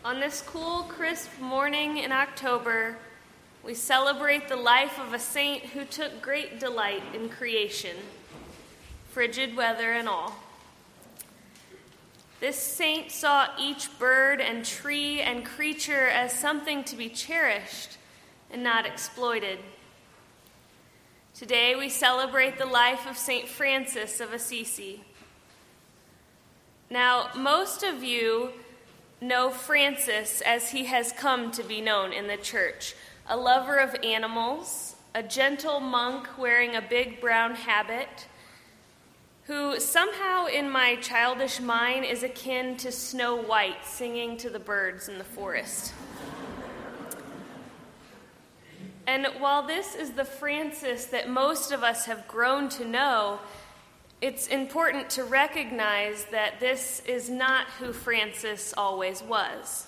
On this cool, crisp morning in October, we celebrate the life of a saint who took great delight in creation, frigid weather and all. This saint saw each bird and tree and creature as something to be cherished and not exploited. Today we celebrate the life of St. Francis of Assisi. Now, most of you know Francis as he has come to be known in the church, a lover of animals, a gentle monk wearing a big brown habit, who somehow in my childish mind is akin to Snow White singing to the birds in the forest. And while this is the Francis that most of us have grown to know, it's important to recognize that this is not who Francis always was.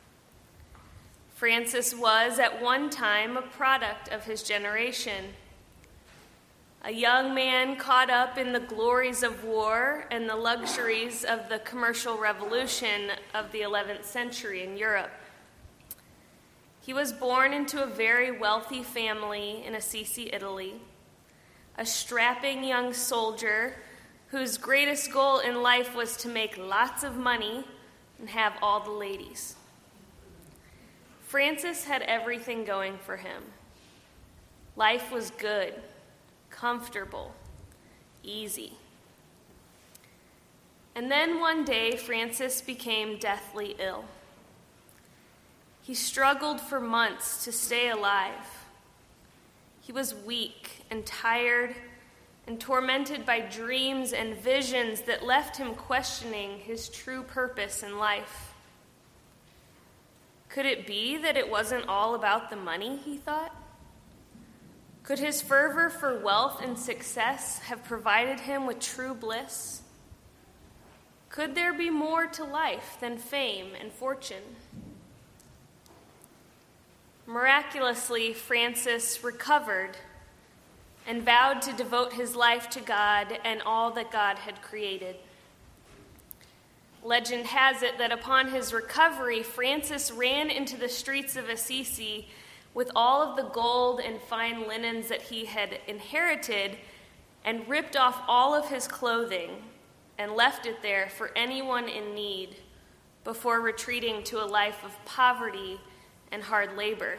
Francis was at one time a product of his generation, a young man caught up in the glories of war and the luxuries of the commercial revolution of the 11th century in Europe. He was born into a very wealthy family in Assisi, Italy, a strapping young soldier whose greatest goal in life was to make lots of money and have all the ladies. Francis had everything going for him. Life was good, comfortable, easy. And then one day, Francis became deathly ill. He struggled for months to stay alive. He was weak and tired and tormented by dreams and visions that left him questioning his true purpose in life. Could it be that it wasn't all about the money, he thought? Could his fervor for wealth and success have provided him with true bliss? Could there be more to life than fame and fortune? Miraculously, Francis recovered and vowed to devote his life to God and all that God had created. Legend has it that upon his recovery, Francis ran into the streets of Assisi with all of the gold and fine linens that he had inherited and ripped off all of his clothing and left it there for anyone in need before retreating to a life of poverty and hard labor.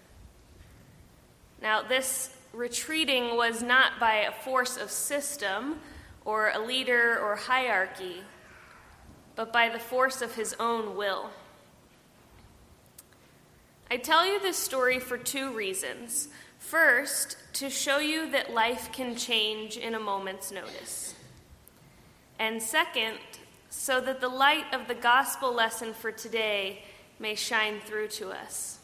Now, this retreating was not by a force of system or a leader or hierarchy, but by the force of his own will. I tell you this story for two reasons. First, to show you that life can change in a moment's notice. And second, so that the light of the gospel lesson for today may shine through to us.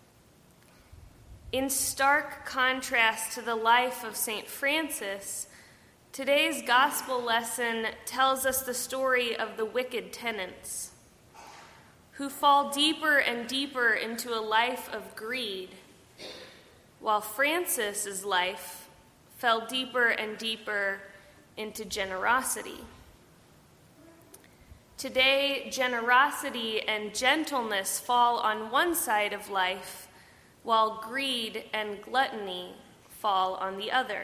In stark contrast to the life of St. Francis, today's gospel lesson tells us the story of the wicked tenants who fall deeper and deeper into a life of greed, while Francis's life fell deeper and deeper into generosity. Today, generosity and gentleness fall on one side of life, while greed and gluttony fall on the other.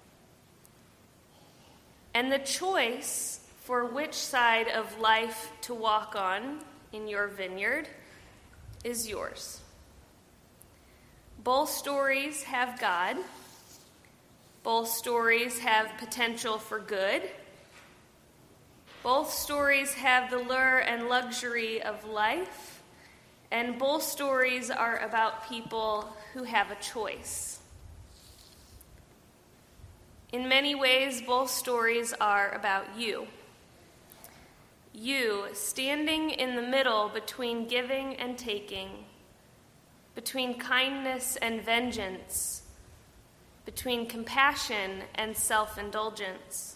And the choice for which side of life to walk on in your vineyard is yours. Both stories have God. Both stories have potential for good. Both stories have the lure and luxury of life, and both stories are about people who have a choice. In many ways, both stories are about you. You standing in the middle between giving and taking, between kindness and vengeance, between compassion and self-indulgence.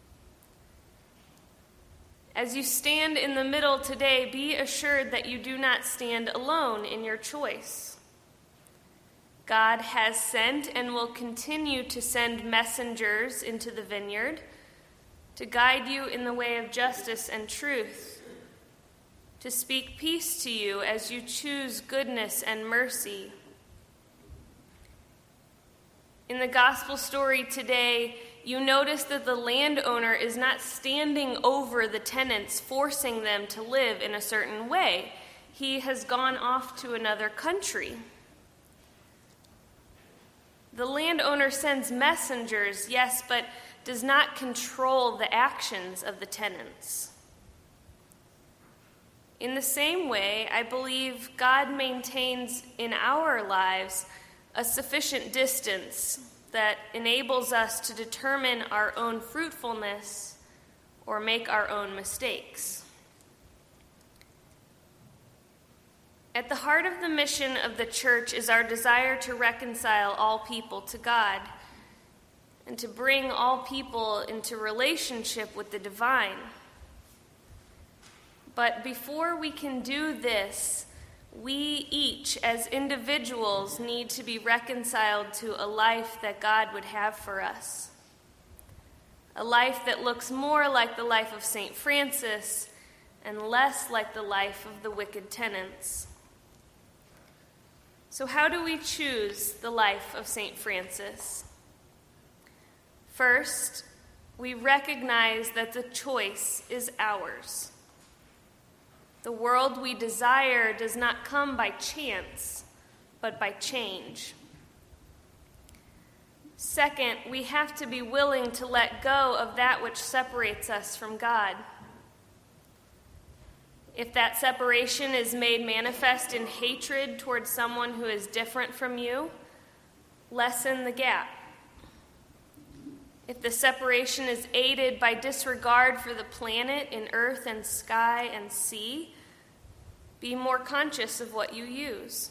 As you stand in the middle today, be assured that you do not stand alone in your choice. God has sent and will continue to send messengers into the vineyard to guide you in the way of justice and truth, to speak peace to you as you choose goodness and mercy. In the gospel story today, you notice that the landowner is not standing over the tenants, forcing them to live in a certain way. He has gone off to another country. The landowner sends messengers, yes, but does not control the actions of the tenants. In the same way, I believe God maintains in our lives a sufficient distance that enables us to determine our own fruitfulness or make our own mistakes. At the heart of the mission of the church is our desire to reconcile all people to God and to bring all people into relationship with the divine. But before we can do this, we each as individuals need to be reconciled to a life that God would have for us. A life that looks more like the life of St. Francis and less like the life of the wicked tenants. So how do we choose the life of St. Francis? First, we recognize that the choice is ours. The world we desire does not come by chance, but by change. Second, we have to be willing to let go of that which separates us from God. If that separation is made manifest in hatred towards someone who is different from you, lessen the gap. If the separation is aided by disregard for the planet in earth and sky and sea, be more conscious of what you use.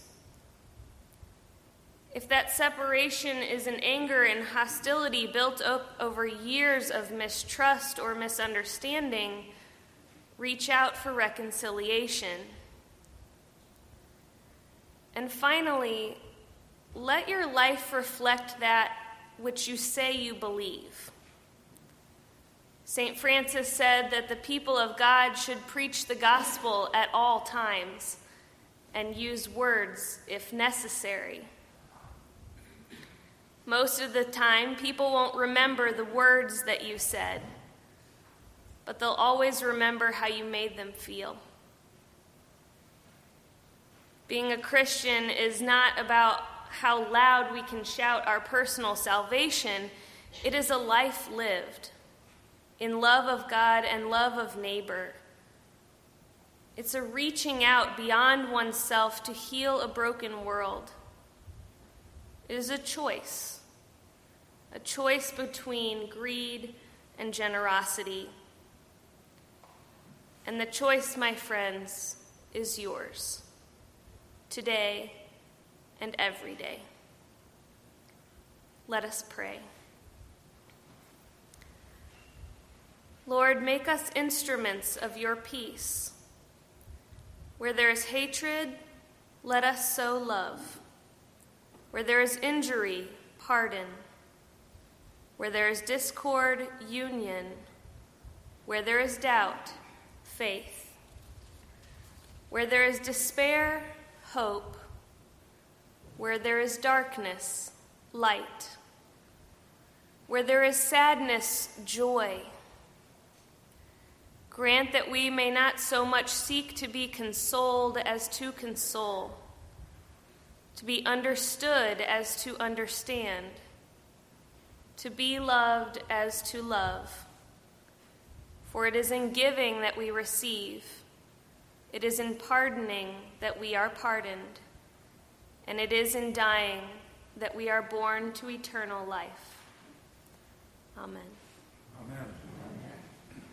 If that separation is an anger and hostility built up over years of mistrust or misunderstanding, reach out for reconciliation. And finally, let your life reflect that which you say you believe. St. Francis said that the people of God should preach the gospel at all times and use words if necessary. Most of the time, people won't remember the words that you said, but they'll always remember how you made them feel. Being a Christian is not about how loud we can shout our personal salvation. It is a life lived in love of God and love of neighbor. It's a reaching out beyond oneself to heal a broken world. It is a choice between greed and generosity. And the choice, my friends, is yours, today and every day. Let us pray. Lord, make us instruments of your peace. Where there is hatred, let us sow love. Where there is injury, pardon. Where there is discord, union. Where there is doubt, faith. Where there is despair, hope. Where there is darkness, light. Where there is sadness, joy. Grant that we may not so much seek to be consoled as to console, to be understood as to understand, to be loved as to love. For it is in giving that we receive, it is in pardoning that we are pardoned, and it is in dying that we are born to eternal life. Amen. Amen.